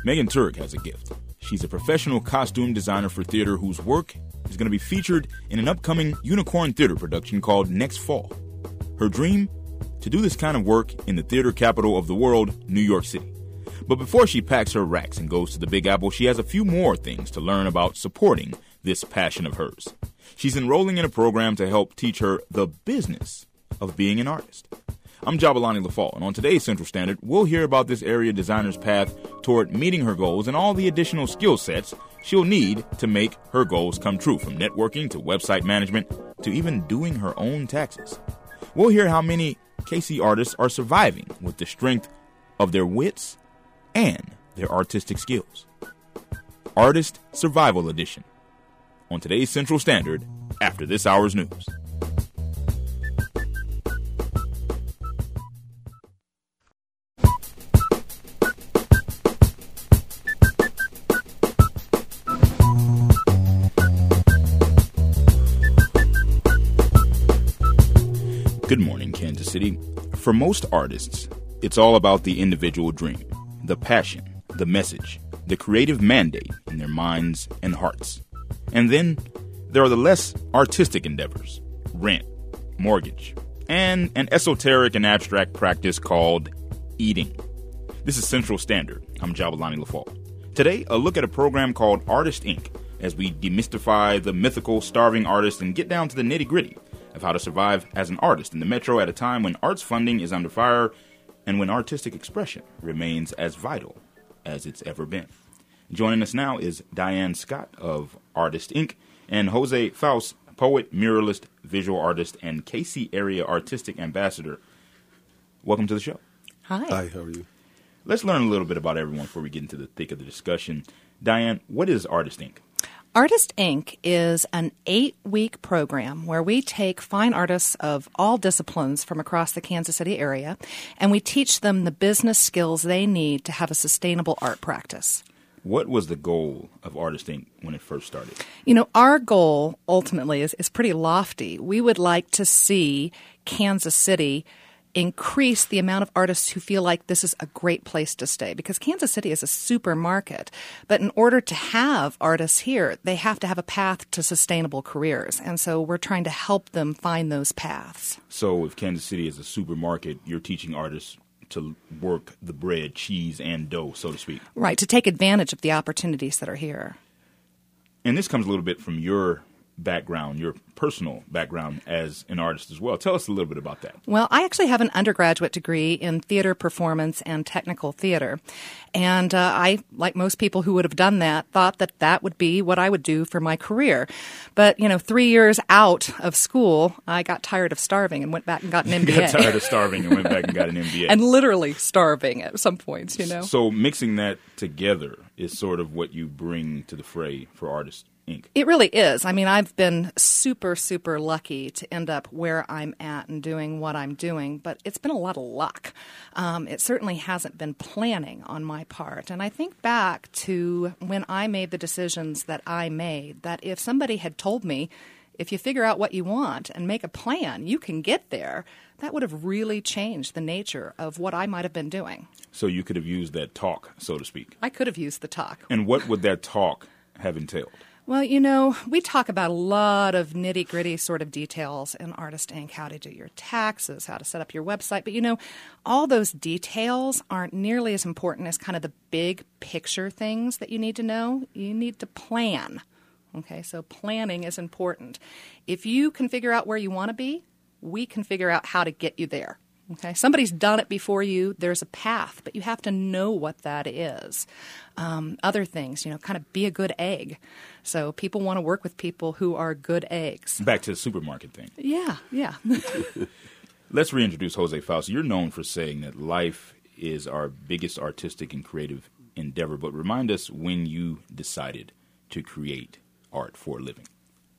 Megan Turk has a gift. She's a professional costume designer for theater whose work is going to be featured in an upcoming Unicorn Theater production called Next Fall. Her dream? To do this kind of work in the theater capital of the world, New York City. But before she packs her racks and goes to the Big Apple, she has a few more things to learn about supporting this passion of hers. She's enrolling in a program to help teach her the business of being an artist. I'm Jabalani LaFall, and on today's Central Standard, we'll hear about this area designer's path toward meeting her goals and all the additional skill sets she'll need to make her goals come true, from networking to website management to even doing her own taxes. We'll hear how many KC artists are surviving with the strength of their wits and their artistic skills. Artist Survival Edition on today's Central Standard after this hour's news. Good morning, Kansas City. For most artists, it's all about the individual dream, the passion, the message, the creative mandate in their minds and hearts. And then there are the less artistic endeavors, rent, mortgage, and an esoteric and abstract practice called eating. This is Central Standard. I'm Jabalani LaFall. Today, a look at a program called Artist Inc. as we demystify the mythical starving artist and get down to the nitty-gritty of how to survive as an artist in the metro at a time when arts funding is under fire and when artistic expression remains as vital as it's ever been. Joining us now is Diane Scott of Artist Inc. and Jose Faust, poet, muralist, visual artist, and KC area artistic ambassador. Welcome to the show. Hi. Hi, how are you? Let's learn a little bit about everyone before we get into the thick of the discussion. Diane, what is Artist Inc.? Artist Inc. is an 8-week program where we take fine artists of all disciplines from across the Kansas City area, and we teach them the business skills they need to have a sustainable art practice. What was the goal of Artist Inc. when it first started? You know, our goal ultimately is pretty lofty. We would like to see Kansas City increase the amount of artists who feel like this is a great place to stay, because Kansas City is a supermarket. But in order to have artists here, they have to have a path to sustainable careers. And so we're trying to help them find those paths. So if Kansas City is a supermarket, you're teaching artists to work the bread, cheese, and dough, so to speak. Right, to take advantage of the opportunities that are here. And this comes a little bit from your background, your personal background as an artist as well. Tell us a little bit about that. Well, I actually have an undergraduate degree in theater performance and technical theater. And I, like most people who would have done that, thought that that would be what I would do for my career. But, 3 years out of school, I got tired of starving and went back and got an MBA. You got tired of starving and went back and got an MBA. And literally starving at some points, So mixing that together is sort of what you bring to the fray for Artist Inc. It really is. I mean, I've been super, super lucky to end up where I'm at and doing what I'm doing, but it's been a lot of luck. It certainly hasn't been planning on my part. And I think back to when I made the decisions that I made, that if somebody had told me, if you figure out what you want and make a plan, you can get there, that would have really changed the nature of what I might have been doing. So you could have used that talk, so to speak. I could have used the talk. And what would that talk have entailed? Well, we talk about a lot of nitty-gritty sort of details in Artist Inc., how to do your taxes, how to set up your website. But, all those details aren't nearly as important as kind of the big picture things that you need to know. You need to plan. Okay, so planning is important. If you can figure out where you want to be, we can figure out how to get you there. Okay, somebody's done it before you. There's a path, but you have to know what that is. Other things, kind of be a good egg. So people want to work with people who are good eggs. Back to the supermarket thing. Yeah. Let's reintroduce Jose Faust. You're known for saying that life is our biggest artistic and creative endeavor, but remind us when you decided to create art for a living.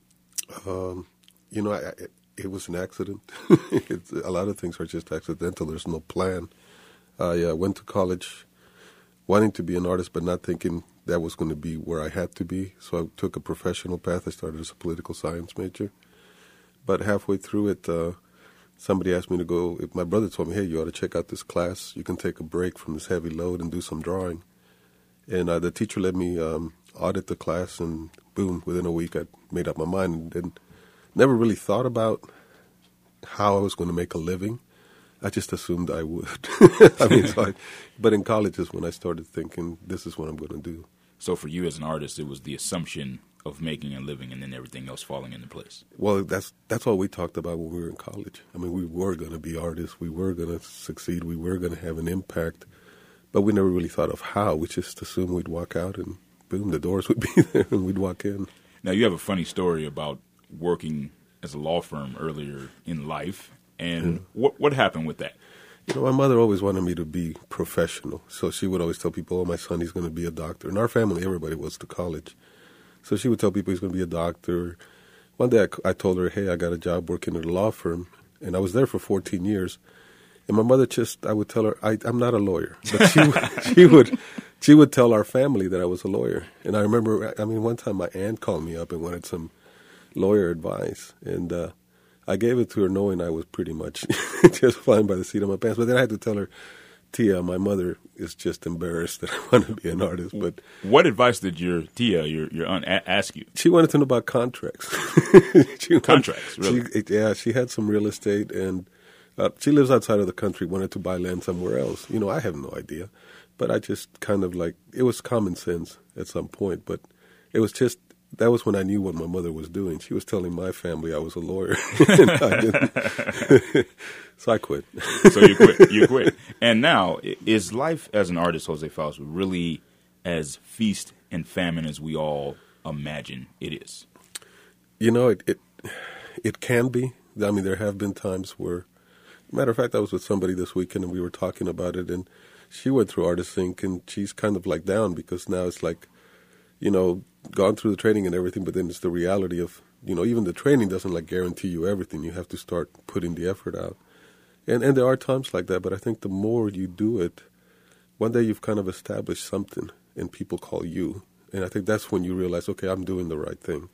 It was an accident. A lot of things are just accidental. There's no plan. I went to college wanting to be an artist, but not thinking that was going to be where I had to be. So I took a professional path. I started as a political science major. But halfway through it, somebody asked me to go. My brother told me, hey, you ought to check out this class. You can take a break from this heavy load and do some drawing. And the teacher let me audit the class, and boom, within a week I made up my mind and never really thought about how I was going to make a living. I just assumed I would. But in college is when I started thinking, this is what I'm going to do. So for you as an artist, it was the assumption of making a living and then everything else falling into place. Well, that's all we talked about when we were in college. I mean, we were going to be artists. We were going to succeed. We were going to have an impact. But we never really thought of how. We just assumed we'd walk out and boom, the doors would be there and we'd walk in. Now, you have a funny story about working as a law firm earlier in life. And what happened with that? You know, my mother always wanted me to be professional. So she would always tell people, oh, my son, he's going to be a doctor. In our family, everybody was to college. So she would tell people he's going to be a doctor. One day I told her, hey, I got a job working at a law firm. And I was there for 14 years. And my mother I would tell her, I'm not a lawyer. But she would tell our family that I was a lawyer. And I remember, one time my aunt called me up and wanted some lawyer advice. And I gave it to her knowing I was pretty much just flying by the seat of my pants. But then I had to tell her, Tia, my mother is just embarrassed that I want to be an artist. But what advice did your Tia, your aunt, ask you? She wanted to know about contracts. Contracts, really? She had some real estate, and she lives outside of the country, wanted to buy land somewhere else. You know, I have no idea. But I just kind of it was common sense at some point. But it was just, that was when I knew what my mother was doing. She was telling my family I was a lawyer. And I didn't. So I quit. So you quit. And now, is life as an artist, Jose Fausto, really as feast and famine as we all imagine it is? You know, it can be. I mean, there have been times where, matter of fact, I was with somebody this weekend and we were talking about it, and she went through Artist Inc. and she's kind of down because now it's gone through the training and everything, but then it's the reality of, even the training doesn't guarantee you everything. You have to start putting the effort out. And there are times like that, but I think the more you do it, one day you've kind of established something and people call you. And I think that's when you realize, okay, I'm doing the right thing.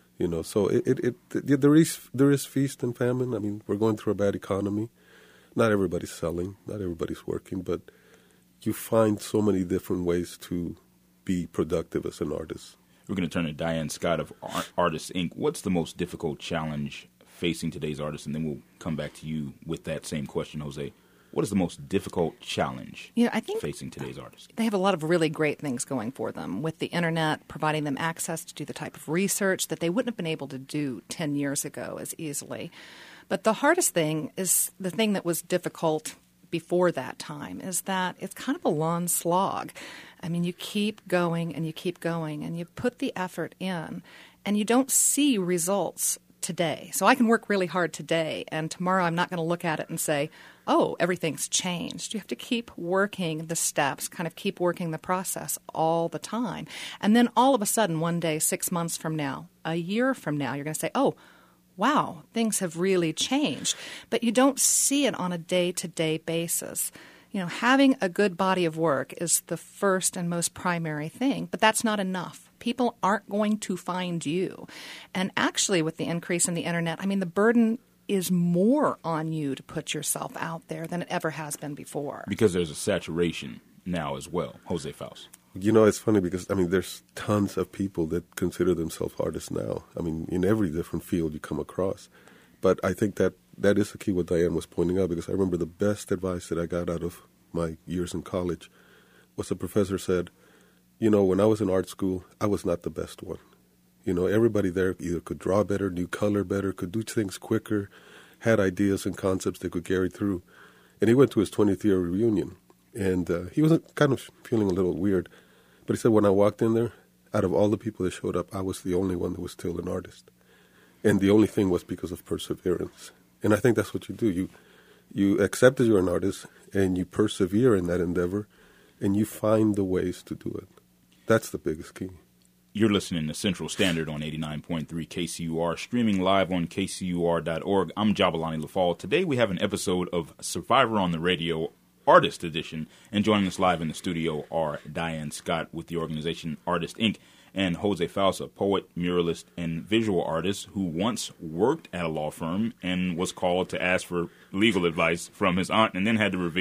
So there is feast and famine. I mean, we're going through a bad economy. Not everybody's selling, not everybody's working, but you find so many different ways to be productive as an artist. We're going to turn to Diane Scott of Artist Inc. What's the most difficult challenge facing today's artists? And then we'll come back to you with that same question, Jose. What is the most difficult challenge I think facing today's artists? They have a lot of really great things going for them, with the internet providing them access to do the type of research that they wouldn't have been able to do 10 years ago as easily. But the hardest thing is the thing that was difficult before that time is that it's kind of a long slog. I mean, you keep going and you put the effort in and you don't see results today. So I can work really hard today, and tomorrow I'm not going to look at it and say, oh, everything's changed. You have to keep working the steps, kind of keep working the process all the time. And then all of a sudden, one day, 6 months from now, a year from now, you're going to say, oh, wow, things have really changed. But you don't see it on a day-to-day basis. Having a good body of work is the first and most primary thing, but that's not enough. People aren't going to find you. And actually, with the increase in the internet, the burden is more on you to put yourself out there than it ever has been before. Because there's a saturation now as well, Jose Fausto. It's funny because, there's tons of people that consider themselves artists now. In every different field you come across. But I think that is the key what Diane was pointing out, because I remember the best advice that I got out of my years in college was a professor said, when I was in art school, I was not the best one. Everybody there either could draw better, knew color better, could do things quicker, had ideas and concepts they could carry through. And he went to his 20th year reunion, and he was kind of feeling a little weird. But he said, when I walked in there, out of all the people that showed up, I was the only one that was still an artist. And the only thing was because of perseverance. And I think that's what you do. You accept that you're an artist, and you persevere in that endeavor, and you find the ways to do it. That's the biggest key. You're listening to Central Standard on 89.3 KCUR, streaming live on kcur.org. I'm Jabalani Lafall. Today we have an episode of Survivor on the Radio, Artist Edition, and joining us live in the studio are Diane Scott with the organization Artist Inc. and Jose Fausto, poet, muralist, and visual artist who once worked at a law firm and was called to ask for legal advice from his aunt and then had to reveal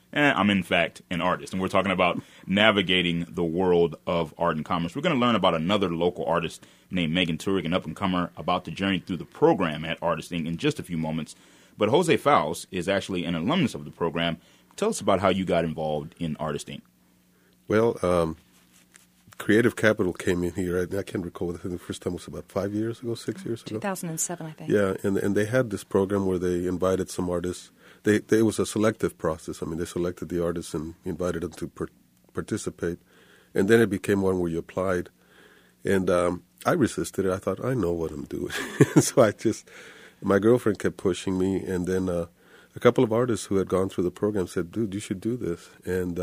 I'm in fact an artist. And we're talking about navigating the world of art and commerce. We're going to learn about another local artist named Megan Turek, an up-and-comer, about the journey through the program at Artist Inc. in just a few moments. But Jose Faust is actually an alumnus of the program. Tell us about how you got involved in Artist Inc. Well, Creative Capital came in here. I can't recall. I think the first time was about 6 years ago. 2007, I think. Yeah, and they had this program where they invited some artists. It was a selective process. I mean, they selected the artists and invited them to participate. And then it became one where you applied. And I resisted it. I thought, I know what I'm doing. So my girlfriend kept pushing me. And then a couple of artists who had gone through the program said, dude, you should do this. And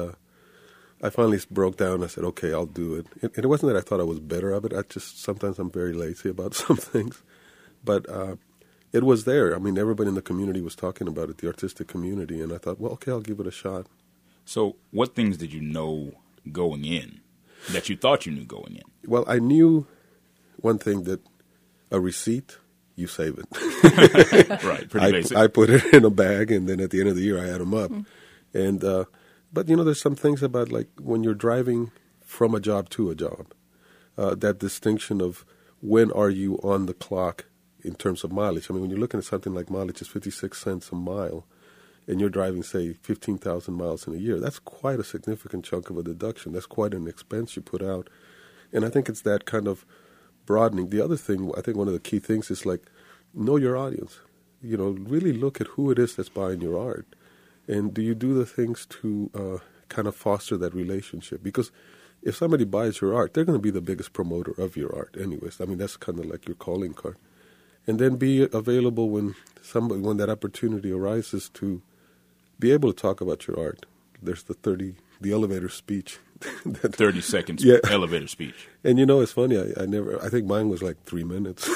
I finally broke down. I said, okay, I'll do it. And it wasn't that I thought I was better of it. Sometimes I'm very lazy about some things. But it was there. I mean, everybody in the community was talking about it, the artistic community. And I thought, well, okay, I'll give it a shot. So what things did you know going in that you thought you knew going in? Well, I knew one thing, that a receipt, you save it. Right, pretty basic. I put it in a bag, and then at the end of the year, I add them up. Mm-hmm. And but, there's some things about, like, when you're driving from a job to a job, that distinction of when are you on the clock in terms of mileage. I mean, when you're looking at something like mileage is 56 cents a mile, and you're driving, say, 15,000 miles in a year, that's quite a significant chunk of a deduction. That's quite an expense you put out. And I think it's that kind of broadening. The other thing, I think one of the key things is, like, know your audience. Really look at who it is that's buying your art. And do you do the things to kind of foster that relationship? Because if somebody buys your art, they're going to be the biggest promoter of your art anyways. I mean, that's kind of like your calling card. And then be available when that opportunity arises to be able to talk about your art. There's the elevator speech. 30 seconds elevator speech. And it's funny, I think mine was like 3 minutes.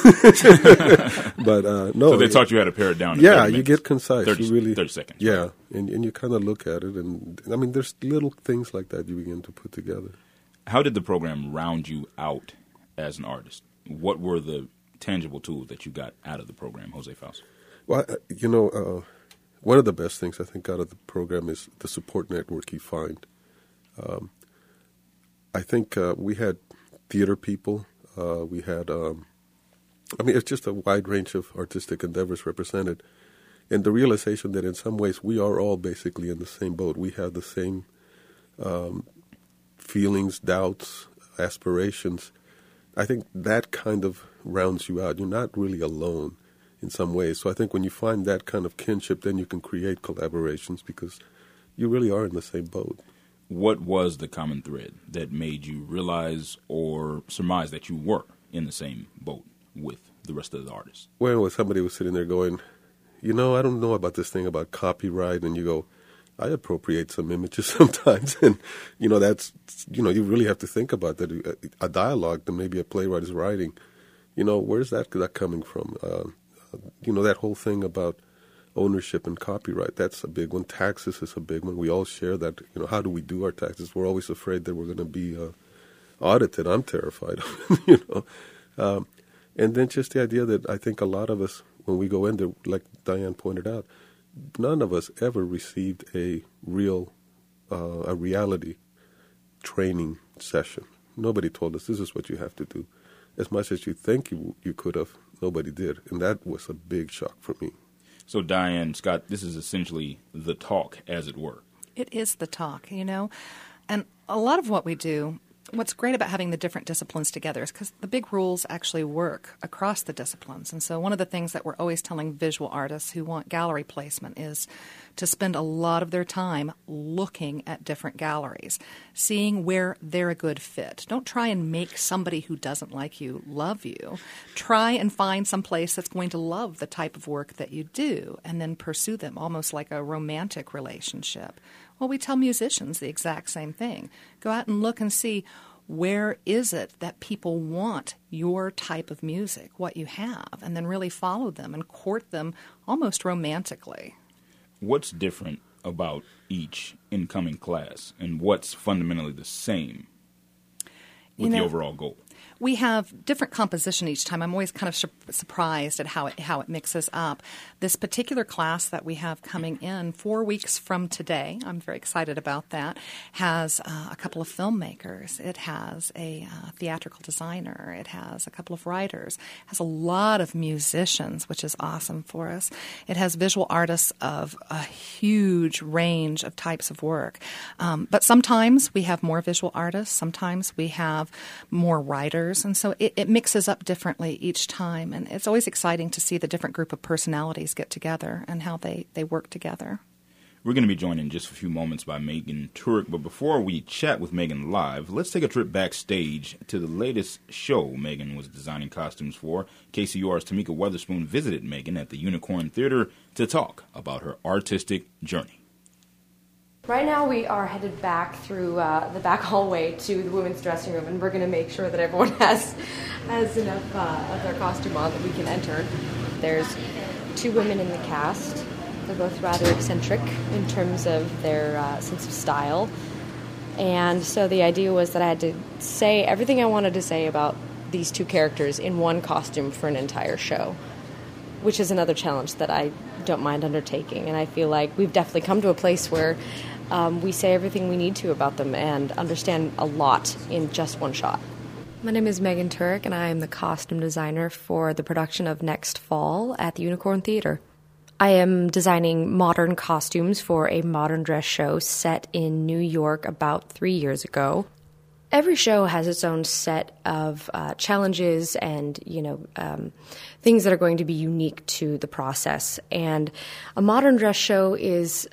But no. So they taught you how to pare it down. Yeah, you get concise. 30 seconds. Yeah, right. and you kind of look at it. And I mean, there's little things like that you begin to put together. How did the program round you out as an artist? What were the tangible tools that you got out of the program, Jose Faust? Well, one of the best things I think out of the program is the support network you find. I think we had theater people. We had, it's just a wide range of artistic endeavors represented. And the realization that in some ways we are all basically in the same boat. We have the same feelings, doubts, aspirations. I think that kind of rounds you out. You're not really alone in some ways. So I think when you find that kind of kinship, then you can create collaborations because you really are in the same boat. What was the common thread that made you realize or surmise that you were in the same boat with the rest of the artists? Well, somebody was sitting there going, I don't know about this thing about copyright, and you go, I appropriate some images sometimes, and, that's, you really have to think about that. A dialogue that maybe a playwright is writing, where's that coming from? That whole thing about ownership and copyright, that's a big one. Taxes is a big one. We all share that. How do we do our taxes? We're always afraid that we're going to be audited. I'm terrified of it, and then just the idea that I think a lot of us, when we go in there, like Diane pointed out, none of us ever received a reality training session. Nobody told us this is what you have to do. As much as you think you could have, nobody did. And that was a big shock for me. So, Diane, Scott, this is essentially the talk, as it were. It is the talk, And a lot of what we do, what's great about having the different disciplines together is because the big rules actually work across the disciplines. And so one of the things that we're always telling visual artists who want gallery placement is to spend a lot of their time looking at different galleries, seeing where they're a good fit. Don't try and make somebody who doesn't like you love you. Try and find some place that's going to love the type of work that you do and then pursue them almost like a romantic relationship. Well, we tell musicians the exact same thing. Go out and look and see where is it that people want your type of music, what you have, and then really follow them and court them almost romantically. What's different about each incoming class, and what's fundamentally the same with the overall goal? We have different composition each time. I'm always kind of surprised at how it mixes up. This particular class that we have coming in 4 weeks from today, I'm very excited about that, has a couple of filmmakers. It has a theatrical designer. It has a couple of writers. It has a lot of musicians, which is awesome for us. It has visual artists of a huge range of types of work. But sometimes we have more visual artists. Sometimes we have more writers. And so it mixes up differently each time. And it's always exciting to see the different group of personalities get together and how they work together. We're going to be joined in just a few moments by Megan Turek. But before we chat with Megan live, let's take a trip backstage to the latest show Megan was designing costumes for. KCUR's Tamika Weatherspoon visited Megan at the Unicorn Theater to talk about her artistic journey. Right now we are headed back through the back hallway to the women's dressing room, and we're going to make sure that everyone has enough of their costume on that we can enter. There's 2 women in the cast. They're both rather eccentric in terms of their sense of style. And so the idea was that I had to say everything I wanted to say about these 2 characters in one costume for an entire show, which is another challenge that I don't mind undertaking. And I feel like we've definitely come to a place where we say everything we need to about them and understand a lot in just one shot. My name is Megan Turek, and I am the costume designer for the production of Next Fall at the Unicorn Theater. I am designing modern costumes for a modern dress show set in New York about 3 years ago. Every show has its own set of challenges and, things that are going to be unique to the process. And a modern dress show is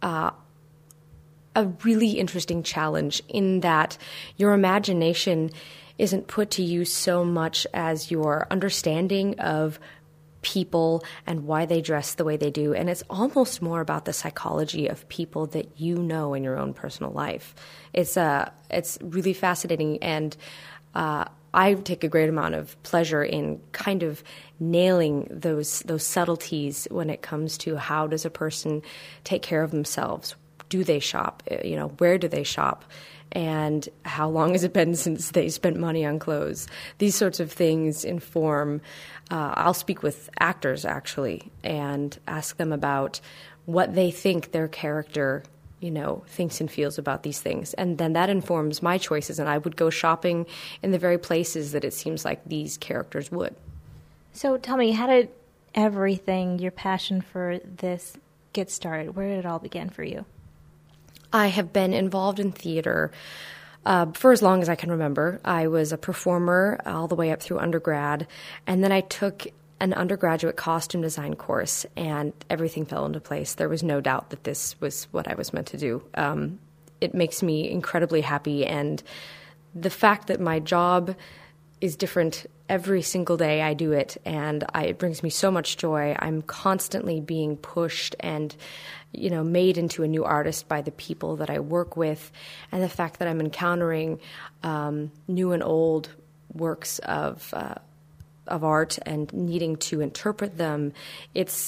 a really interesting challenge in that your imagination isn't put to use so much as your understanding of people and why they dress the way they do. And it's almost more about the psychology of people that you know in your own personal life. It's really fascinating, and I take a great amount of pleasure in kind of nailing those subtleties when it comes to how does a person take care of themselves. Do they shop? Where do they shop? And how long has it been since they spent money on clothes? These sorts of things inform. I'll speak with actors, actually, and ask them about what they think their character, thinks and feels about these things. And then that informs my choices, and I would go shopping in the very places that it seems like these characters would. So tell me, how did everything, your passion for this, get started? Where did it all begin for you? I have been involved in theater for as long as I can remember. I was a performer all the way up through undergrad, and then I took an undergraduate costume design course, and everything fell into place. There was no doubt that this was what I was meant to do. It makes me incredibly happy, and the fact that my job is different every single day I do it, and it brings me so much joy. I'm constantly being pushed and made into a new artist by the people that I work with, and the fact that I'm encountering new and old works of art and needing to interpret them. It's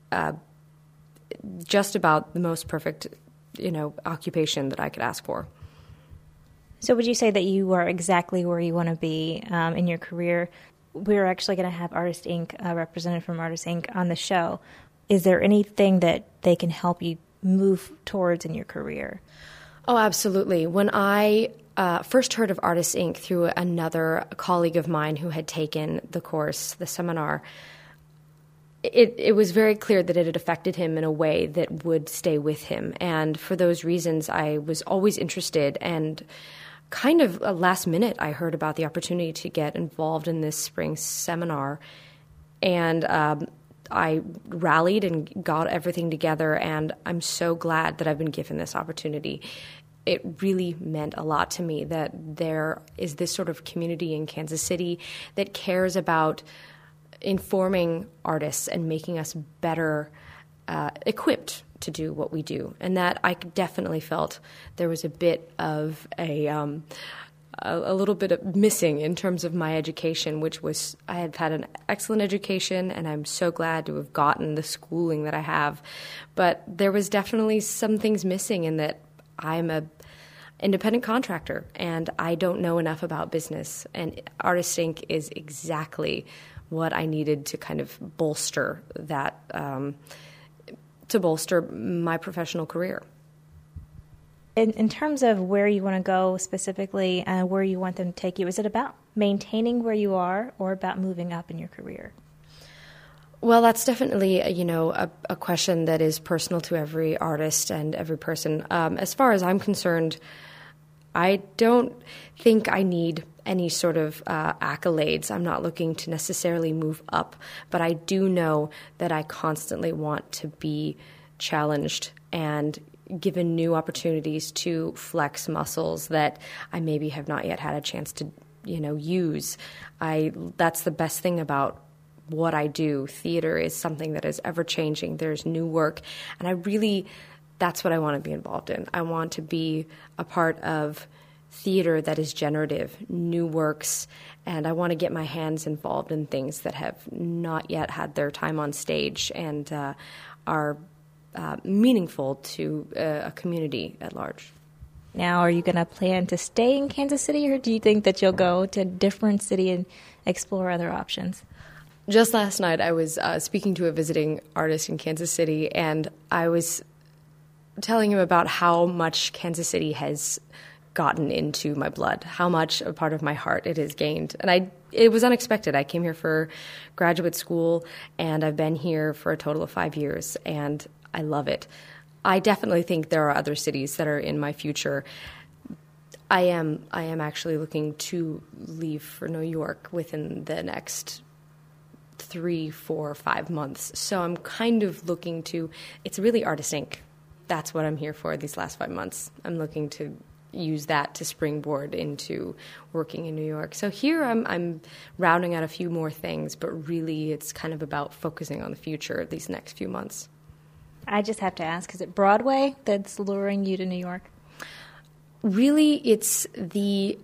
just about the most perfect, occupation that I could ask for. So would you say that you are exactly where you want to be in your career? We're actually going to have Artist Inc., a representative from Artist Inc. on the show. Is there anything that they can help you move towards in your career? Oh, absolutely. When I first heard of Artist Inc. through another colleague of mine who had taken the course, the seminar, it was very clear that it had affected him in a way that would stay with him. And for those reasons, I was always interested, and kind of last minute, I heard about the opportunity to get involved in this spring seminar. And I rallied and got everything together, and I'm so glad that I've been given this opportunity. It really meant a lot to me that there is this sort of community in Kansas City that cares about informing artists and making us better equipped to do what we do. And that I definitely felt there was a bit of a little bit of missing in terms of my education, which was I had had an excellent education, and I'm so glad to have gotten the schooling that I have. But there was definitely some things missing in that I'm independent contractor, and I don't know enough about business. And Artist Inc. is exactly what I needed to kind of bolster that, to bolster my professional career. In terms of where you want to go specifically, where you want them to take you, is it about maintaining where you are or about moving up in your career? Well, that's definitely, a question that is personal to every artist and every person. As far as I'm concerned, I don't think I need any sort of accolades. I'm not looking to necessarily move up, but I do know that I constantly want to be challenged and given new opportunities to flex muscles that I maybe have not yet had a chance to, use. That's the best thing about what I do. Theater is something that is ever changing. There's new work, and that's what I want to be involved in. I want to be a part of theater that is generative, new works, and I want to get my hands involved in things that have not yet had their time on stage and are meaningful to a community at large. Now, are you going to plan to stay in Kansas City, or do you think that you'll go to a different city and explore other options? Just last night, I was speaking to a visiting artist in Kansas City, and I was telling him about how much Kansas City has gotten into my blood, how much a part of my heart it has gained. And it was unexpected. I came here for graduate school, and I've been here for a total of 5 years, and I love it. I definitely think there are other cities that are in my future. I am actually looking to leave for New York within the next 3, 4, 5 months. So I'm kind of looking to, it's really Artist Inc. That's what I'm here for these last 5 months. I'm looking to use that to springboard into working in New York. So here I'm rounding out a few more things, but really it's kind of about focusing on the future these next few months. I just have to ask, is it Broadway that's luring you to New York? Really, it's the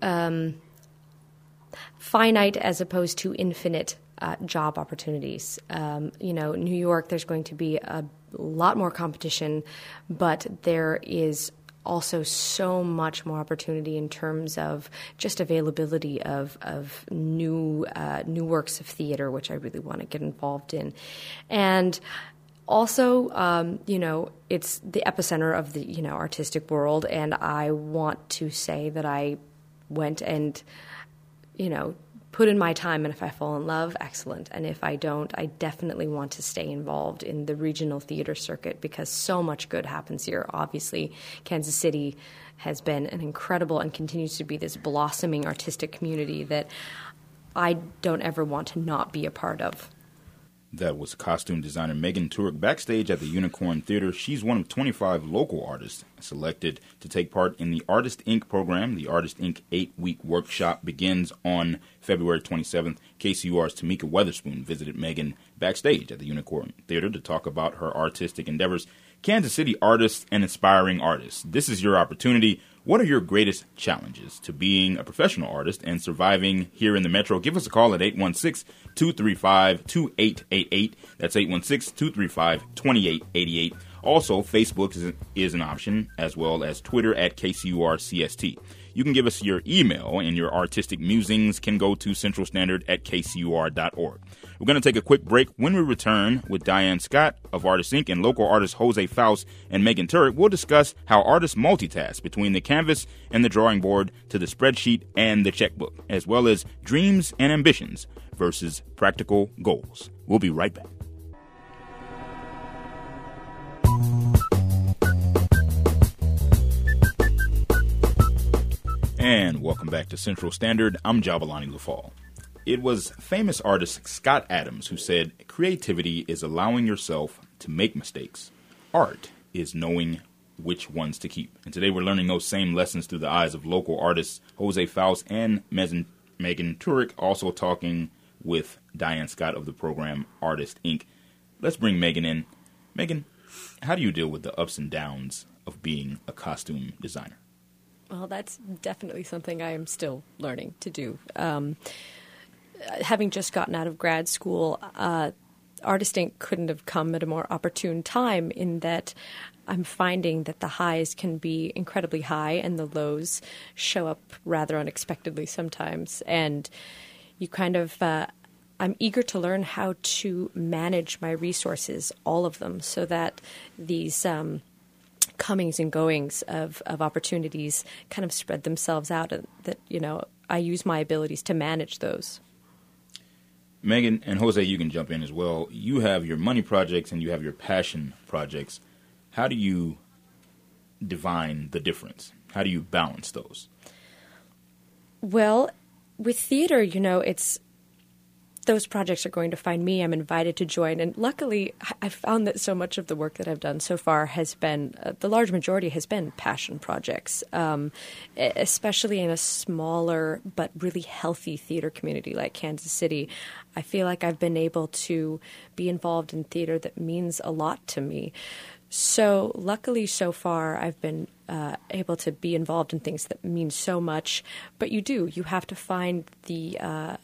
finite as opposed to infinite job opportunities. New York, there's going to be a lot more competition, but there is also so much more opportunity in terms of just availability of new works of theater, which I really want to get involved in. And also, it's the epicenter of the, artistic world, and I want to say that I went and, put in my time, and if I fall in love, excellent. And if I don't, I definitely want to stay involved in the regional theater circuit because so much good happens here. Obviously, Kansas City has been an incredible and continues to be this blossoming artistic community that I don't ever want to not be a part of. That was costume designer Megan Turek backstage at the Unicorn Theater. She's one of 25 local artists selected to take part in the Artist Inc. program. The Artist Inc. 8-week workshop begins on February 27th. KCUR's Tamika Weatherspoon visited Megan backstage at the Unicorn Theater to talk about her artistic endeavors. Kansas City artists and inspiring artists, this is your opportunity. What are your greatest challenges to being a professional artist and surviving here in the Metro? Give us a call at 816-235-2888. That's 816-235-2888. Also, Facebook is an option, as well as Twitter at KCURCST. You can give us your email, and your artistic musings can go to centralstandard@kcur.org. We're going to take a quick break. When we return with Diane Scott of Artist Inc. and local artists Jose Faust and Megan Turek, we'll discuss how artists multitask between the canvas and the drawing board to the spreadsheet and the checkbook, as well as dreams and ambitions versus practical goals. We'll be right back. And welcome back to Central Standard. I'm Jabalani Lafall. It was famous artist Scott Adams who said, "Creativity is allowing yourself to make mistakes. Art is knowing which ones to keep." And today we're learning those same lessons through the eyes of local artists Jose Faust and Megan Turek, also talking with Diane Scott of the program Artist Inc. Let's bring Megan in. Megan, how do you deal with the ups and downs of being a costume designer? Well, that's definitely something I am still learning to do. Having just gotten out of grad school, Artist Inc. couldn't have come at a more opportune time in that I'm finding that the highs can be incredibly high and the lows show up rather unexpectedly sometimes. And you kind of, I'm eager to learn how to manage my resources, all of them, so that these comings and goings of opportunities kind of spread themselves out, and that, I use my abilities to manage those. Megan and Jose, you can jump in as well. You have your money projects and you have your passion projects. How do you divine the difference? How do you balance those? Well, with theater, it's those projects are going to find me. I'm invited to join. And luckily, I've found that so much of the work that I've done so far has been, the large majority has been passion projects, especially in a smaller but really healthy theater community like Kansas City. I feel like I've been able to be involved in theater that means a lot to me. So luckily, so far, I've been able to be involved in things that mean so much. But you have to find the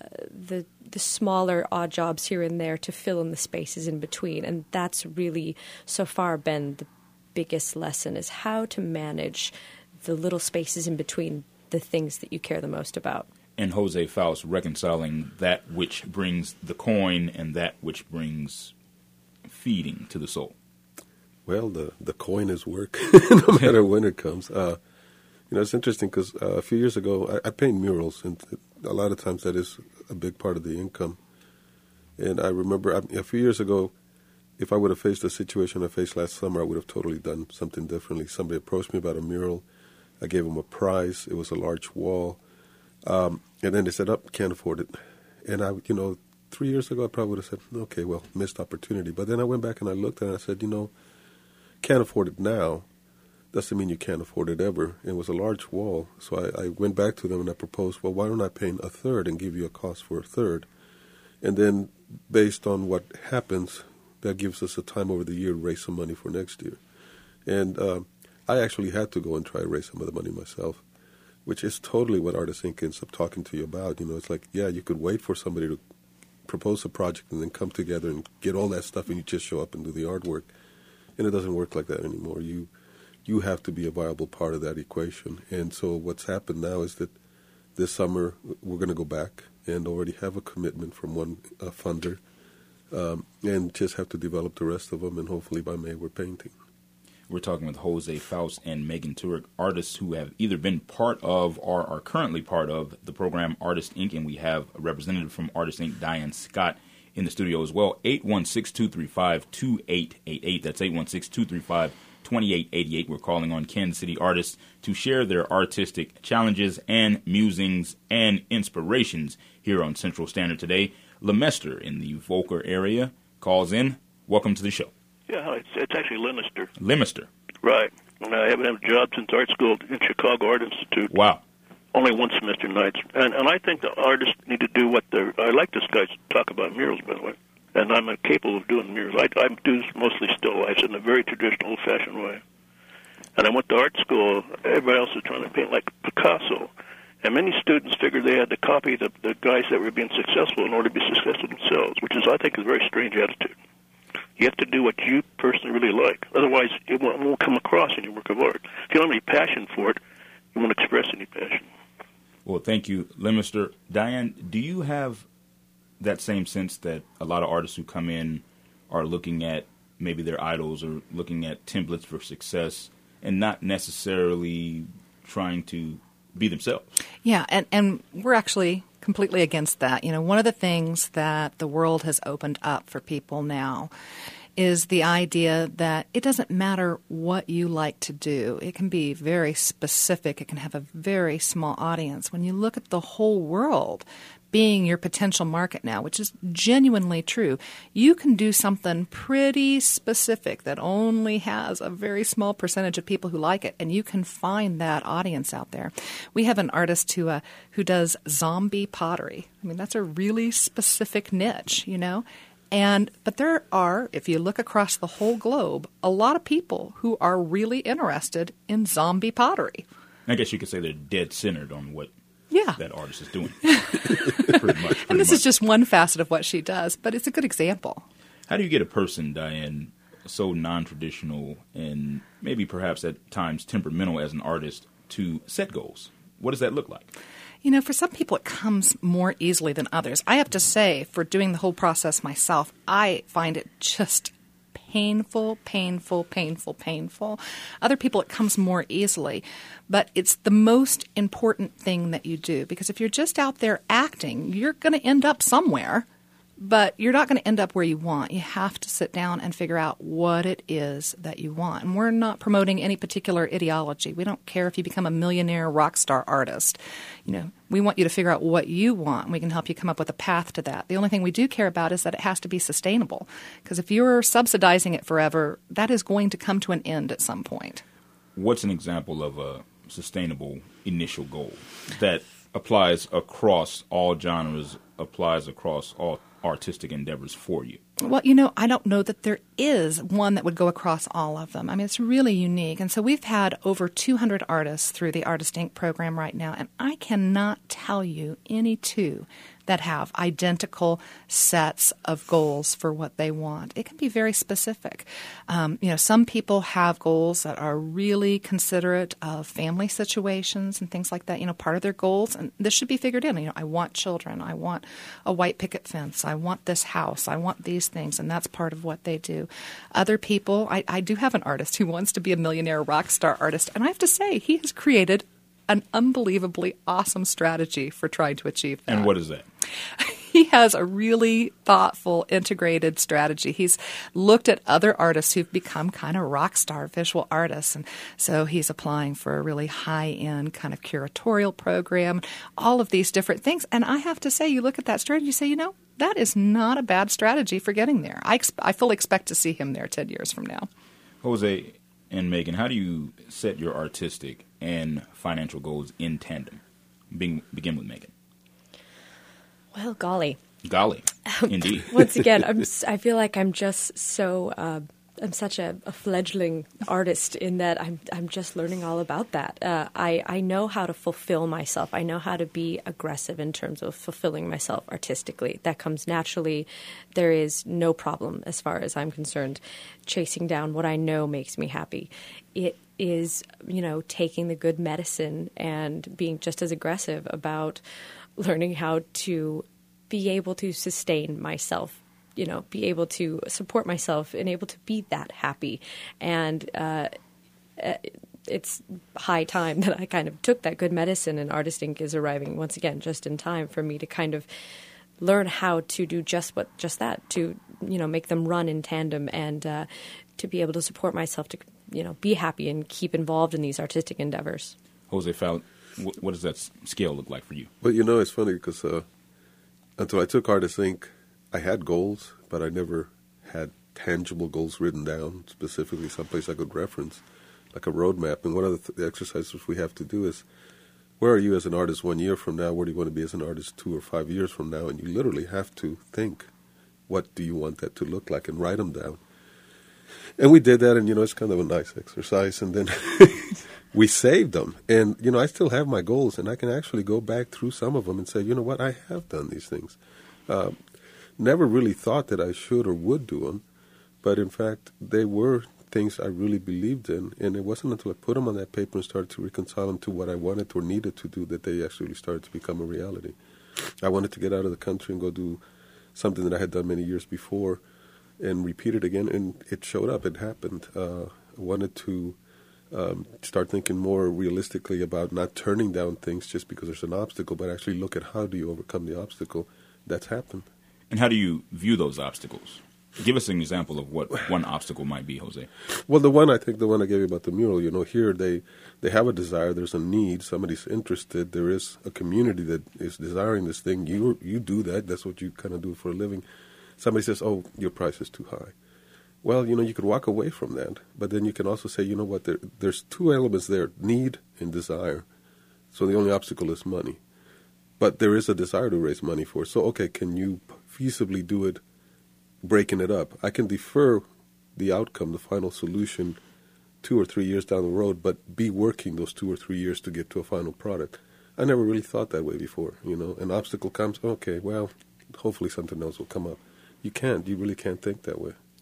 smaller odd jobs here and there to fill in the spaces in between. And that's really so far been the biggest lesson, is how to manage the little spaces in between the things that you care the most about. And Jose Faust reconciling that which brings the coin and that which brings feeding to the soul. Well, the coin is work, no matter when it comes. It's interesting because a few years ago, I paint murals, and a lot of times that is a big part of the income. And I remember a few years ago, if I would have faced the situation I faced last summer, I would have totally done something differently. Somebody approached me about a mural. I gave them a prize. It was a large wall. And then they said, can't afford it. And 3 years ago, I probably would have said, okay, well, missed opportunity. But then I went back and I looked and I said, can't afford it now doesn't mean you can't afford it ever. It was a large wall. So I went back to them and I proposed, well, why don't I paint a third and give you a cost for a third? And then based on what happens, that gives us a time over the year to raise some money for next year. And I actually had to go and try to raise some of the money myself, which is totally what Artists Inc. ends up talking to you about. It's like, you could wait for somebody to propose a project and then come together and get all that stuff and you just show up and do the artwork. And it doesn't work like that anymore. You have to be a viable part of that equation. And so what's happened now is that this summer we're going to go back and already have a commitment from one funder and just have to develop the rest of them. And hopefully by May we're painting. We're talking with Jose Faust and Megan Turek, artists who have either been part of or are currently part of the program Artists Inc. And we have a representative from Artists Inc., Diane Scott, in the studio as well. 816-235-2888. That's 816-235-2888. We're calling on Kansas City artists to share their artistic challenges and musings and inspirations here on Central Standard today. Lemester in the Volker area calls in. Welcome to the show. Yeah, it's actually Lemester. Lemester. Right. I haven't had a job since art school in Chicago Art Institute. Wow. Only one semester nights. And I think the artists need to do what they're... I like this guy talk about murals, by the way. And I'm capable of doing murals. I do mostly still lifes in a very traditional, old-fashioned way. And I went to art school. Everybody else was trying to paint like Picasso. And many students figured they had to copy the guys that were being successful in order to be successful themselves, which is, I think, a very strange attitude. You have to do what you personally really like. Otherwise, it won't come across in your work of art. If you don't have any passion for it, you won't express any passion. Well, thank you, Lemester. Diane, do you have that same sense that a lot of artists who come in are looking at maybe their idols or looking at templates for success and not necessarily trying to be themselves? Yeah, and we're actually completely against that. One of the things that the world has opened up for people now is the idea that it doesn't matter what you like to do. It can be very specific. It can have a very small audience. When you look at the whole world being your potential market now, which is genuinely true, you can do something pretty specific that only has a very small percentage of people who like it, and you can find that audience out there. We have an artist who does zombie pottery. I mean, that's a really specific niche, But there are, if you look across the whole globe, a lot of people who are really interested in zombie pottery. I guess you could say they're dead centered on what that artist is doing. Pretty much. And this is just one facet of what she does, but it's a good example. How do you get a person, Diane, so non-traditional and maybe perhaps at times temperamental as an artist to set goals? What does that look like? You know, for some people it comes more easily than others. I have to say, for doing the whole process myself, I find it just painful. Other people it comes more easily. But it's the most important thing that you do, because if you're just out there acting, you're going to end up somewhere. But you're not going to end up where you want. You have to sit down and figure out what it is that you want. And we're not promoting any particular ideology. We don't care if you become a millionaire rock star artist. You know, we want you to figure out what you want, and we can help you come up with a path to that. The only thing we do care about is that it has to be sustainable. Because if you're subsidizing it forever, that is going to come to an end at some point. What's an example of a sustainable initial goal that applies across all genres, applies across all artistic endeavors for you? Well, you know, I don't know that there is one that would go across all of them. I mean, it's really unique. And so we've had over 200 artists through the Artist Inc. program right now, and I cannot tell you any two that have identical sets of goals for what they want. It can be very specific. You know, some people have goals that are really considerate of family situations and things like that. You know, part of their goals, and this should be figured in. You know, I want children. I want a white picket fence. I want this house. I want these things, and that's part of what they do. Other people, I do have an artist who wants to be a millionaire rock star artist, and I have to say, he has created an unbelievably awesome strategy for trying to achieve that. And what is that? He has a really thoughtful, integrated strategy. He's looked at other artists who've become kind of rock star visual artists, and so he's applying for a really high-end kind of curatorial program, all of these different things. And I have to say, you look at that strategy, you say, you know, that is not a bad strategy for getting there. I fully expect to see him there 10 years from now. Jose and Megan, how do you set your artistic and financial goals in tandem? Begin with Megan. Well, golly, indeed. Once again, I feel like I'm just so I'm such a fledgling artist in that I'm just learning all about that. I know how to fulfill myself. I know how to be aggressive in terms of fulfilling myself artistically. That comes naturally. There is no problem as far as I'm concerned chasing down what I know makes me happy. It is, you know, taking the good medicine and being just as aggressive about learning how to be able to sustain myself, you know, be able to support myself and able to be that happy. And it's high time that I kind of took that good medicine, and Artist Inc. is arriving once again just in time for me to kind of learn how to do just that, to, you know, make them run in tandem and to be able to support myself to, you know, be happy and keep involved in these artistic endeavors. Jose Fallon, what does that scale look like for you? Well, you know, it's funny because until I took Artist Inc., I had goals, but I never had tangible goals written down, specifically someplace I could reference, like a roadmap. And one of the exercises we have to do is, where are you as an artist 1 year from now? Where do you want to be as an artist 2 or 5 years from now? And you literally have to think, what do you want that to look like, and write them down. And we did that, and, you know, it's kind of a nice exercise. And then we saved them. And, you know, I still have my goals, and I can actually go back through some of them and say, you know what, I have done these things. Never really thought that I should or would do them, but in fact, they were things I really believed in, and it wasn't until I put them on that paper and started to reconcile them to what I wanted or needed to do that they actually started to become a reality. I wanted to get out of the country and go do something that I had done many years before and repeat it again, and it showed up. It happened. I wanted to start thinking more realistically about not turning down things just because there's an obstacle, but actually look at how do you overcome the obstacle. That's happened. And how do you view those obstacles? Give us an example of what one obstacle might be, Jose. Well, the one I gave you about the mural, you know, here they have a desire, there's a need, somebody's interested, there is a community that is desiring this thing. You do that, that's what you kind of do for a living. Somebody says, oh, your price is too high. Well, you know, you could walk away from that, but then you can also say, you know what, there's two elements there, need and desire. So the only obstacle is money. But there is a desire to raise money for it. So, okay, can you feasibly do it, breaking it up? I can defer the outcome, the final solution, 2 or 3 years down the road, but be working those 2 or 3 years to get to a final product. I never really thought that way before, you know. An obstacle comes, okay, well, hopefully something else will come up. You really can't think that way.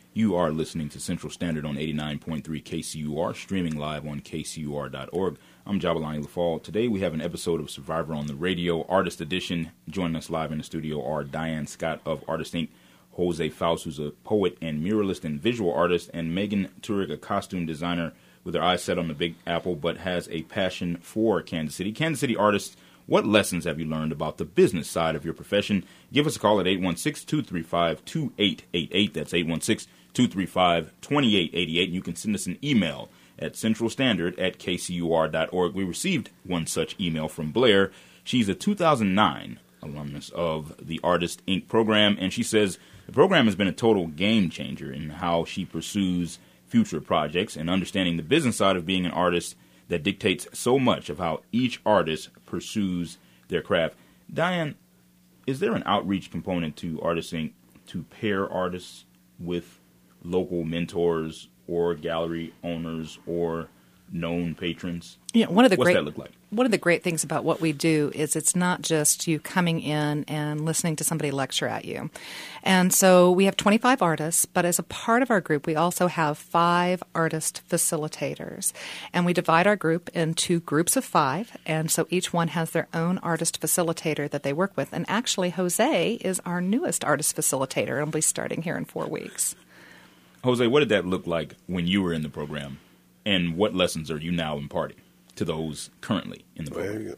You are listening to Central Standard on 89.3 KCUR, streaming live on kcur.org. I'm Jabalani Lafall. Today we have an episode of Survivor on the Radio, Artist Edition. Joining us live in the studio are Diane Scott of Artist Inc., Jose Faust, who's a poet and muralist and visual artist, and Megan Turek, a costume designer with her eyes set on the Big Apple, but has a passion for Kansas City. Kansas City artists, what lessons have you learned about the business side of your profession? Give us a call at 816-235-2888. That's 816-235-2888. And you can send us an email at centralstandard@kcur.org. We received one such email from Blair. She's a 2009 alumnus of the Artist Inc. program, and she says the program has been a total game changer in how she pursues future projects and understanding the business side of being an artist that dictates so much of how each artist pursues their craft. Diane, is there an outreach component to Artist Inc. to pair artists with local mentors or gallery owners or known patrons? You know, what's that look like? One of the great things about what we do is it's not just you coming in and listening to somebody lecture at you. And so we have 25 artists, but as a part of our group, we also have 5 artist facilitators. And we divide our group into groups of 5, and so each one has their own artist facilitator that they work with. And actually, Jose is our newest artist facilitator, and will be starting here in 4 weeks. Jose, what did that look like when you were in the program? And what lessons are you now imparting to those currently in the program?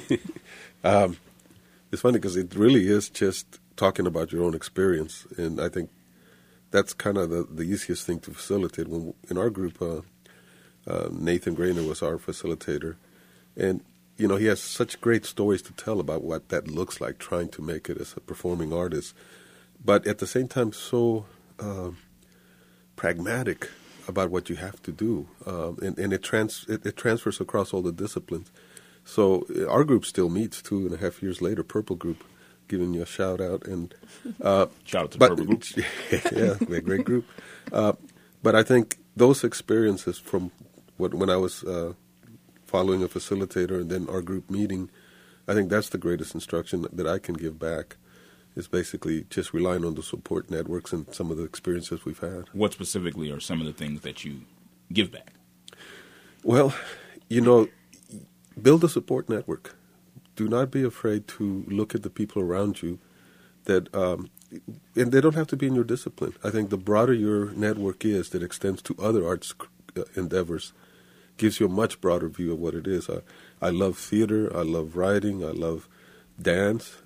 It's funny because it really is just talking about your own experience. And I think that's kind of the easiest thing to facilitate. When in our group, Nathan Grainer was our facilitator. And, you know, he has such great stories to tell about what that looks like, trying to make it as a performing artist. But at the same time, so pragmatic about what you have to do, and it transfers across all the disciplines. So our group still meets 2.5 years later. Purple Group, giving you a shout out, and shout out to Purple Group. Yeah, a great group. But I think those experiences from when I was following a facilitator and then our group meeting, I think that's the greatest instruction that I can give back. Is basically just relying on the support networks and some of the experiences we've had. What specifically are some of the things that you give back? Well, you know, build a support network. Do not be afraid to look at the people around you that, and they don't have to be in your discipline. I think the broader your network is that extends to other arts endeavors gives you a much broader view of what it is. I love theater. I love writing. I love dance.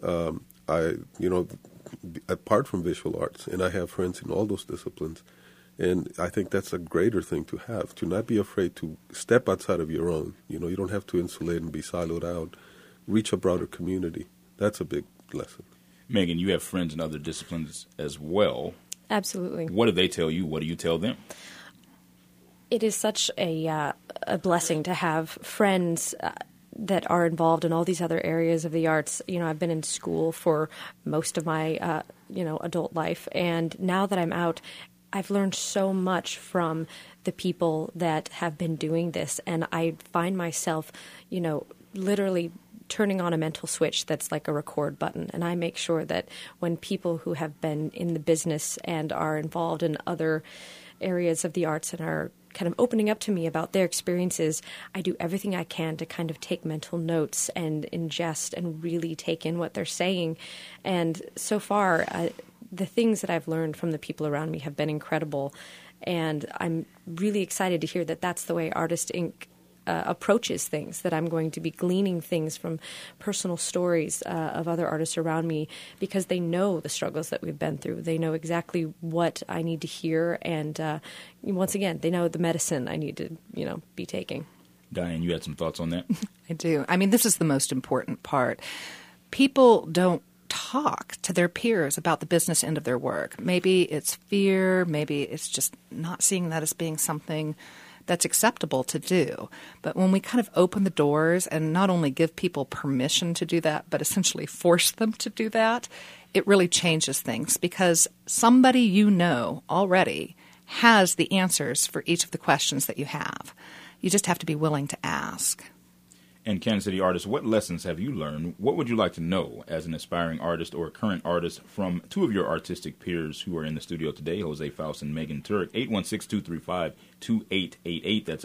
Apart from visual arts, and I have friends in all those disciplines, and I think that's a greater thing to have, to not be afraid to step outside of your own. You know, you don't have to insulate and be siloed out. Reach a broader community. That's a big lesson. Megan, you have friends in other disciplines as well. Absolutely. What do they tell you? What do you tell them? It is such a blessing to have friends that are involved in all these other areas of the arts. You know, I've been in school for most of my, adult life. And now that I'm out, I've learned so much from the people that have been doing this. And I find myself, literally turning on a mental switch that's like a record button. And I make sure that when people who have been in the business and are involved in other areas of the arts and are kind of opening up to me about their experiences, I do everything I can to kind of take mental notes and ingest and really take in what they're saying. And so far, the things that I've learned from the people around me have been incredible. And I'm really excited to hear that that's the way Artist Inc. Approaches things, that I'm going to be gleaning things from personal stories of other artists around me, because they know the struggles that we've been through. They know exactly what I need to hear, and once again, they know the medicine I need to, be taking. Diane, you had some thoughts on that? I do. I mean, this is the most important part. People don't talk to their peers about the business end of their work. Maybe it's fear, maybe it's just not seeing that as being something that's acceptable to do. But when we kind of open the doors and not only give people permission to do that, but essentially force them to do that, it really changes things, because somebody already has the answers for each of the questions that you have. You just have to be willing to ask. And Kansas City artists, what lessons have you learned? What would you like to know as an aspiring artist or a current artist from two of your artistic peers who are in the studio today, Jose Faust and Megan Turk? 816-235-2888. That's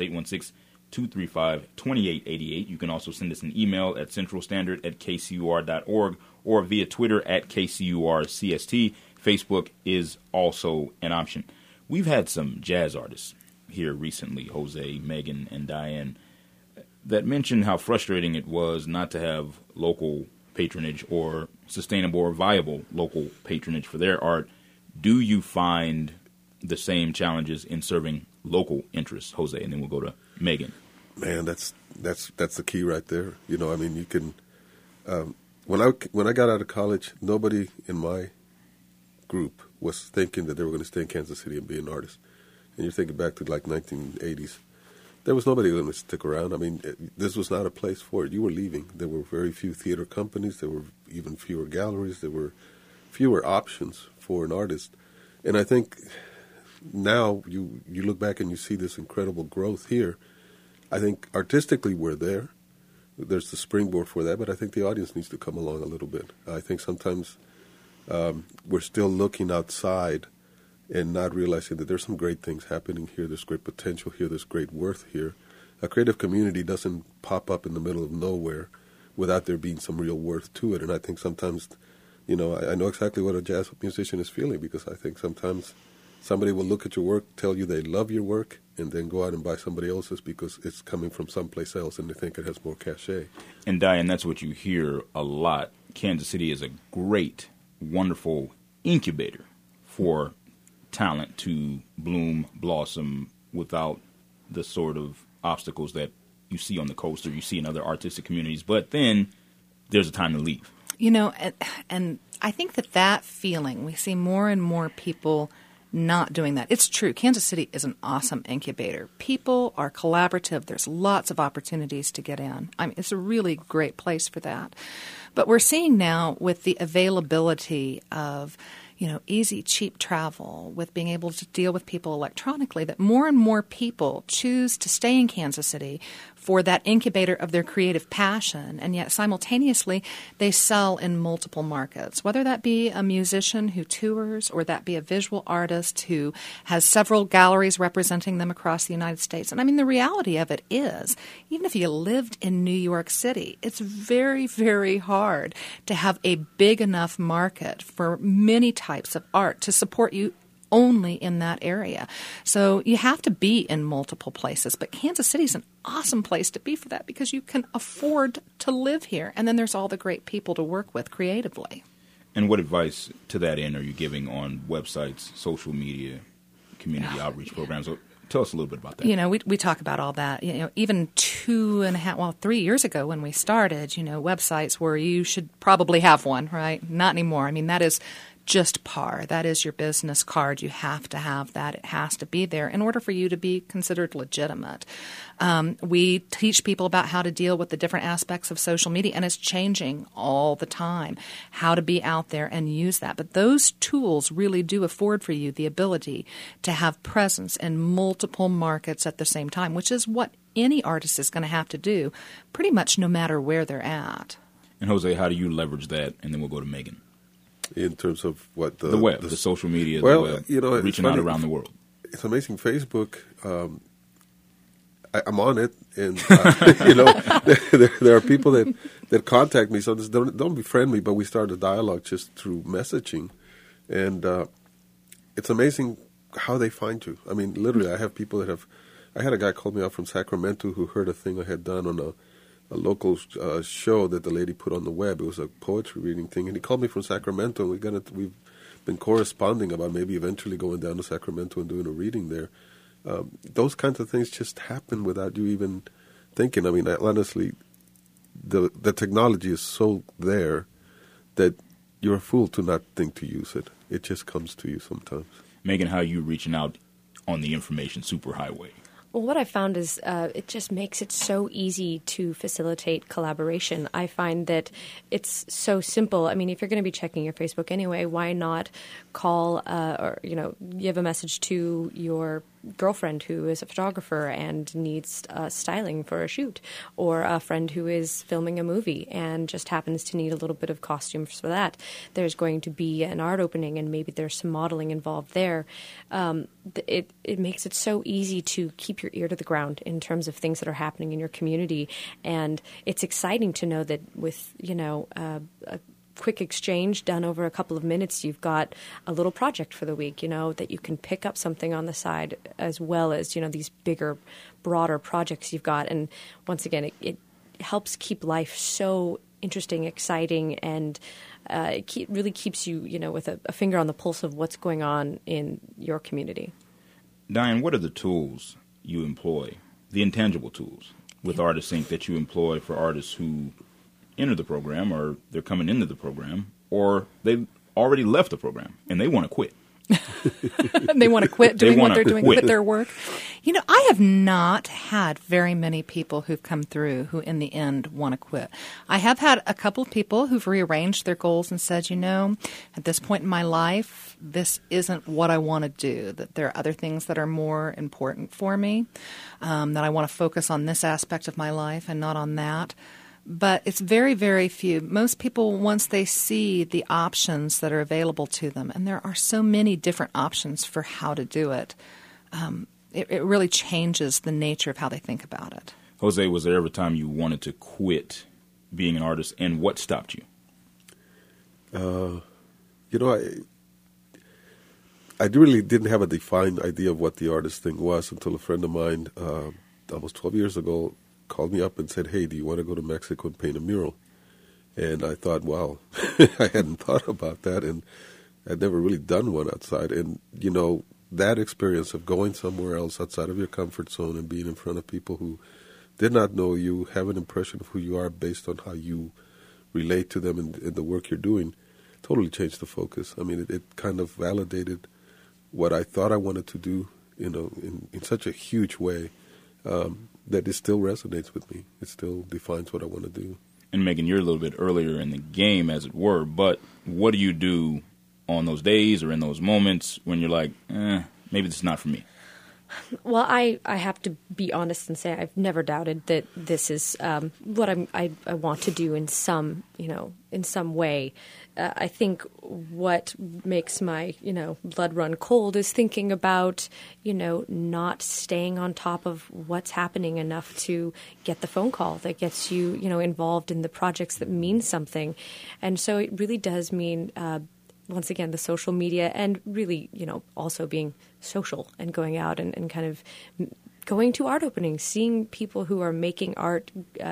816-235-2888. You can also send us an email at centralstandard@kcur.org or via Twitter at KCURCST. Facebook is also an option. We've had some jazz artists here recently, Jose, Megan, and Diane, that mentioned how frustrating it was not to have local patronage or sustainable or viable local patronage for their art. Do you find the same challenges in serving local interests, Jose? And then we'll go to Megan. Man, that's the key right there. You know, I mean, you can. When I got out of college, nobody in my group was thinking that they were going to stay in Kansas City and be an artist. And you're thinking back to like 1980s. There was nobody going to stick around. I mean, this was not a place for it. You were leaving. There were very few theater companies. There were even fewer galleries. There were fewer options for an artist. And I think now you look back and you see this incredible growth here. I think artistically we're there. There's the springboard for that, but I think the audience needs to come along a little bit. I think sometimes we're still looking outside and not realizing that there's some great things happening here. There's great potential here. There's great worth here. A creative community doesn't pop up in the middle of nowhere without there being some real worth to it. And I think sometimes, you know, I know exactly what a jazz musician is feeling, because I think sometimes somebody will look at your work, tell you they love your work, and then go out and buy somebody else's because it's coming from someplace else and they think it has more cachet. And Diane, that's what you hear a lot. Kansas City is a great, wonderful incubator for talent to bloom, blossom without the sort of obstacles that you see on the coast or you see in other artistic communities. But then there's a time to leave. You know, and I think that feeling, we see more and more people not doing that. It's true. Kansas City is an awesome incubator. People are collaborative. There's lots of opportunities to get in. I mean, it's a really great place for that. But we're seeing now with the availability of, you know, easy, cheap travel, with being able to deal with people electronically, that more and more people choose to stay in Kansas City for that incubator of their creative passion, and yet simultaneously they sell in multiple markets, whether that be a musician who tours or that be a visual artist who has several galleries representing them across the United States. And I mean, the reality of it is, even if you lived in New York City, it's very, very hard to have a big enough market for many types of art to support you only in that area. So you have to be in multiple places. But Kansas City is an awesome place to be for that because you can afford to live here. And then there's all the great people to work with creatively. And what advice to that end are you giving on websites, social media, community outreach programs? Tell us a little bit about that. You know, we talk about all that. You know, even 3 years ago when we started, you know, websites where you should probably have one, right? Not anymore. I mean, that is just par. That is your business card. You have to have that. It has to be there in order for you to be considered legitimate. We teach people about how to deal with the different aspects of social media, and it's changing all the time, how to be out there and use that. But those tools really do afford for you the ability to have presence in multiple markets at the same time, which is what any artist is going to have to do pretty much no matter where they're at. And Jose, how do you leverage that? And then we'll go to Megan. In terms of what the web, the social media, well, the web, you know, reaching out around the world. It's amazing. Facebook, I'm on it, and you know, there are people that contact me. So don't befriend me, but we start a dialogue just through messaging, and it's amazing how they find you. I mean, literally, I have people that have. I had a guy call me up from Sacramento who heard a thing I had done on a local show that the lady put on the web. It was a poetry reading thing, and he called me from Sacramento, and we've been corresponding about maybe eventually going down to Sacramento and doing a reading there. Those kinds of things just happen without you even thinking. I mean, honestly, the technology is so there that you're a fool to not think to use it. It just comes to you sometimes. Megan, how are you reaching out on the information superhighway? Well, what I found is it just makes it so easy to facilitate collaboration. I find that it's so simple. I mean, if you're going to be checking your Facebook anyway, why not call or, you know, give a message to your girlfriend who is a photographer and needs styling for a shoot, or a friend who is filming a movie and just happens to need a little bit of costumes for that. There's going to be an art opening and maybe there's some modeling involved there. It makes it so easy to keep your ear to the ground in terms of things that are happening in your community. And it's exciting to know that with, a quick exchange done over a couple of minutes, you've got a little project for the week, that you can pick up something on the side, as well as, these bigger, broader projects you've got. And once again, it helps keep life so interesting, exciting, and it really keeps you, with a finger on the pulse of what's going on in your community. Diane, what are the tools you employ, the intangible tools with Artists Inc. that you employ for artists who enter the program, or they're coming into the program, or they've already left the program and they want to quit? They want to quit doing what they're doing, quit their work. I have not had very many people who've come through who in the end want to quit. I have had a couple of people who've rearranged their goals and said, at this point in my life, this isn't what I want to do, that there are other things that are more important for me, that I want to focus on this aspect of my life and not on that. But it's very, very few. Most people, once they see the options that are available to them, and there are so many different options for how to do it, it really changes the nature of how they think about it. Jose, was there ever a time you wanted to quit being an artist, and what stopped you? I really didn't have a defined idea of what the artist thing was until a friend of mine, almost 12 years ago, called me up and said, "Hey, do you want to go to Mexico and paint a mural?" And I thought, wow, I hadn't thought about that, and I'd never really done one outside. And, that experience of going somewhere else outside of your comfort zone and being in front of people who did not know you, have an impression of who you are based on how you relate to them in the work you're doing, totally changed the focus. I mean, it kind of validated what I thought I wanted to do, in such a huge way. That it still resonates with me. It still defines what I want to do. And Megan, you're a little bit earlier in the game, as it were, but what do you do on those days or in those moments when you're like, maybe this is not for me? Well, I have to be honest and say I've never doubted that this is what I want to do in some way. I think what makes my, blood run cold is thinking about, not staying on top of what's happening enough to get the phone call that gets you, involved in the projects that mean something. And so it really does mean, once again, the social media, and really, also being social and going out and kind of going to art openings, seeing people who are making art,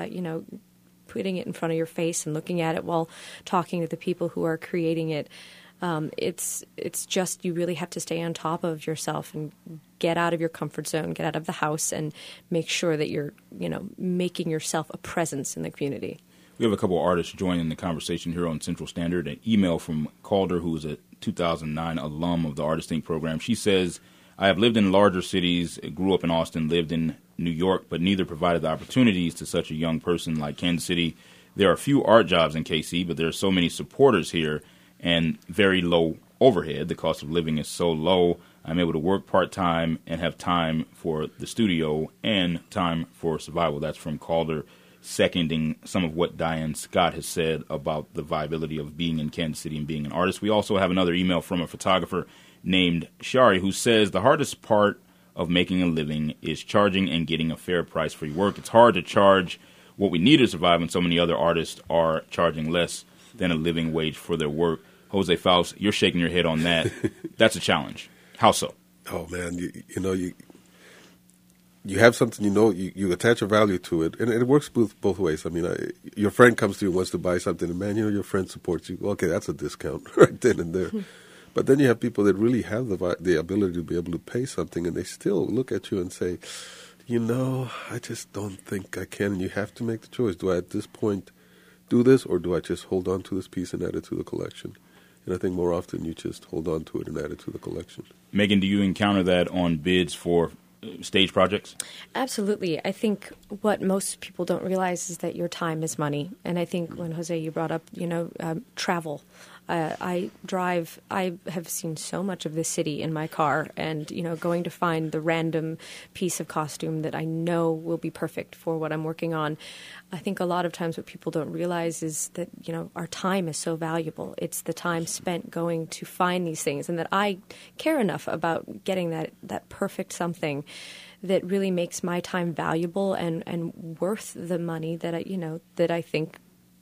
putting it in front of your face and looking at it while talking to the people who are creating it. It's just, you really have to stay on top of yourself and get out of your comfort zone, get out of the house, and make sure that you're, making yourself a presence in the community. We have a couple of artists joining the conversation here on Central Standard. An email from Calder, who is a 2009 alum of the Artists Inc. program. She says, "I have lived in larger cities, grew up in Austin, lived in New York, but neither provided the opportunities to such a young person like Kansas City. There are few art jobs in KC, but there are so many supporters here and very low overhead. The cost of living is so low. I'm able to work part-time and have time for the studio and time for survival." That's from Calder, seconding some of what Diane Scott has said about the viability of being in Kansas City and being an artist. We also have another email from a photographer named Shari, who says, "The hardest part of making a living is charging and getting a fair price for your work. It's hard to charge what we need to survive when so many other artists are charging less than a living wage for their work." Jose Faust, you're shaking your head on that. That's a challenge. How so? Oh, man, you have something, you attach a value to it, and it works both ways. I mean, your friend comes to you and wants to buy something, and man, your friend supports you. Okay, that's a discount right then and there. But then you have people that really have the ability to be able to pay something, and they still look at you and say, I just don't think I can. And you have to make the choice. Do I at this point do this, or do I just hold on to this piece and add it to the collection? And I think more often you just hold on to it and add it to the collection. Megan, do you encounter that on bids for stage projects? Absolutely. I think what most people don't realize is that your time is money. And I think when, Jose, you brought up, travel, I have seen so much of the city in my car, and, going to find the random piece of costume that I know will be perfect for what I'm working on. I think a lot of times what people don't realize is that, our time is so valuable. It's the time spent going to find these things, and that I care enough about getting that perfect something that really makes my time valuable and worth the money that I think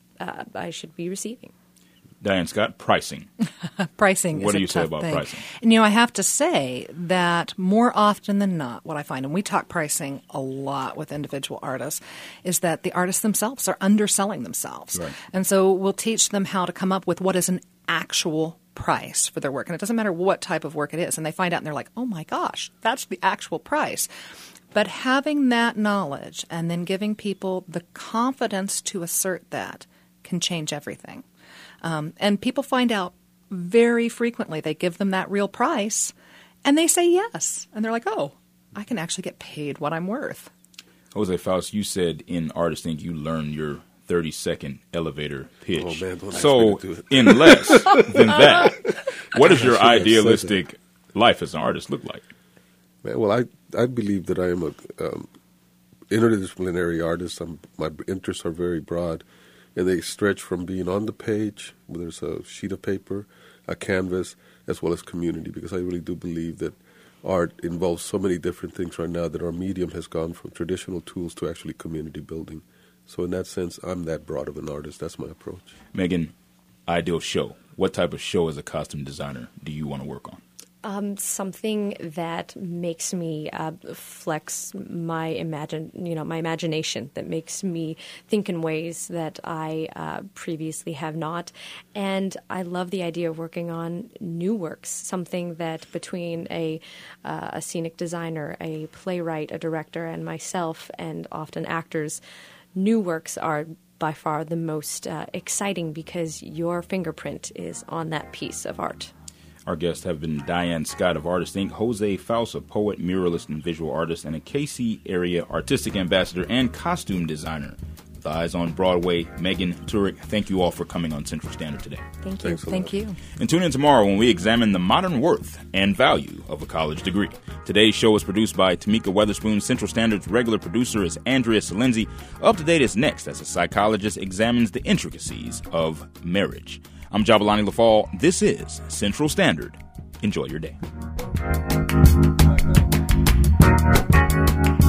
I should be receiving. Diane Scott, pricing. Pricing what is do you a say tough about thing. pricing? And, I have to say that more often than not, what I find, and we talk pricing a lot with individual artists, is that the artists themselves are underselling themselves. Right. And so we'll teach them how to come up with what is an actual price for their work. And it doesn't matter what type of work it is. And they find out and they're like, oh my gosh, that's the actual price. But having that knowledge and then giving people the confidence to assert that can change everything. And people find out very frequently. They give them that real price, and they say yes. And they're like, oh, I can actually get paid what I'm worth. Jose Faust, you said in Artist Inc. you learned your 30-second elevator pitch. Oh, man, don't so ask me to do it. in less than that, what does your idealistic life as an artist look like? Man, well, I believe that I am a interdisciplinary artist. My interests are very broad, and they stretch from being on the page, whether it's a sheet of paper, a canvas, as well as community, because I really do believe that art involves so many different things right now that our medium has gone from traditional tools to actually community building. So in that sense, I'm that broad of an artist. That's my approach. Megan, ideal show. What type of show as a costume designer do you want to work on? Something that makes me flex my imagination, that makes me think in ways that I previously have not. And I love the idea of working on new works, something that between a scenic designer, a playwright, a director, and myself, and often actors, new works are by far the most exciting because your fingerprint is on that piece of art. Our guests have been Diane Scott of Artist Inc., Jose Faust, a poet, muralist, and visual artist, and a KC area artistic ambassador and costume designer. With eyes on Broadway, Megan Turek, thank you all for coming on Central Standard today. Thank you. Thank you. And tune in tomorrow when we examine the modern worth and value of a college degree. Today's show was produced by Tamika Weatherspoon. Central Standard's regular producer is Andrea Salenzi. Up to Date is next as a psychologist examines the intricacies of marriage. I'm Jabalani Lafall. This is Central Standard. Enjoy your day.